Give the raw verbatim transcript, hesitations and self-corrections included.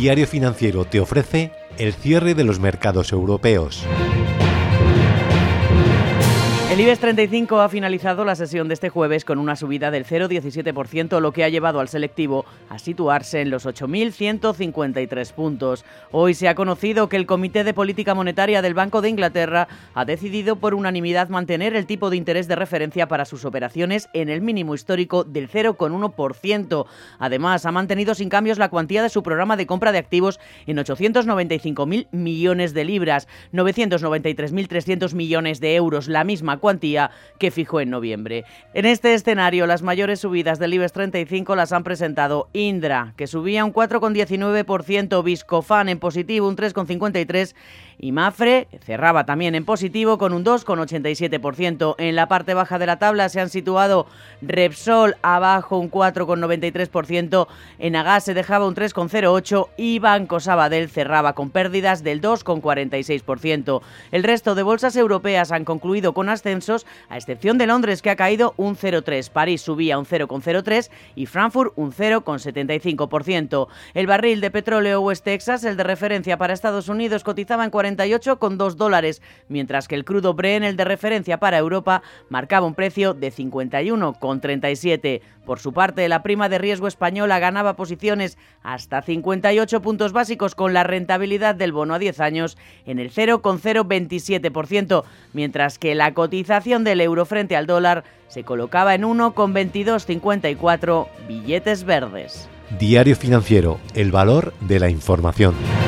Diario Financiero te ofrece el cierre de los mercados europeos. El IBEX treinta y cinco ha finalizado la sesión de este jueves con una subida del cero coma diecisiete por ciento, lo que ha llevado al selectivo a situarse en los ocho mil ciento cincuenta y tres puntos. Hoy se ha conocido que el Comité de Política Monetaria del Banco de Inglaterra ha decidido por unanimidad mantener el tipo de interés de referencia para sus operaciones en el mínimo histórico del cero coma uno por ciento. Además, ha mantenido sin cambios la cuantía de su programa de compra de activos en ochocientos noventa y cinco mil millones de libras, novecientos noventa y tres mil trescientos millones de euros, la misma cuantía que fijó en noviembre. En este escenario, las mayores subidas del IBEX treinta y cinco las han presentado Indra, que subía un cuatro coma diecinueve por ciento, Viscofan en positivo un tres coma cincuenta y tres por ciento y Mapfre cerraba también en positivo con un dos coma ochenta y siete por ciento. En la parte baja de la tabla se han situado Repsol abajo un cuatro coma noventa y tres por ciento, Enagás se dejaba un tres coma cero ocho por ciento y Banco Sabadell cerraba con pérdidas del dos coma cuarenta y seis por ciento. El resto de bolsas europeas han concluido con ascensos, a excepción de Londres, que ha caído un cero coma tres por ciento, París subía un cero coma cero tres por ciento y Frankfurt un cero coma setenta y cinco por ciento. El barril de petróleo West Texas, el de referencia para Estados Unidos, cotizaba en cuarenta y ocho coma dos dólares, mientras que el crudo Brent, el de referencia para Europa, marcaba un precio de cincuenta y uno coma treinta y siete. Por su parte, la prima de riesgo española ganaba posiciones hasta cincuenta y ocho puntos básicos, con la rentabilidad del bono a diez años en el cero coma cero veintisiete por ciento, mientras que la cotización del euro frente al dólar se colocaba en uno coma veintidós cincuenta y cuatro billetes verdes. Diario Financiero, el valor de la información.